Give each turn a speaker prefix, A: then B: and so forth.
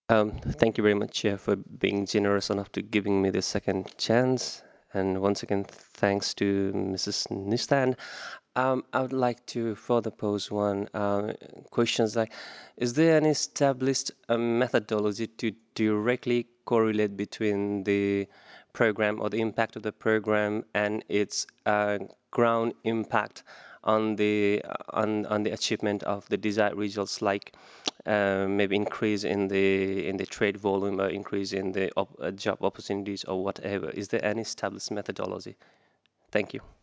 A: Thank you very much, Chair, for being generous enough to giving me the second chance. And once again, thanks to Mrs. Nistan. I would like to further pose one questions like, is there any established methodology to directly correlate between the program or the impact of the program and its ground impact on the achievement of the desired results, like maybe increase in the trade volume or increase in the job opportunities or whatever? Is there any established methodology? Thank you.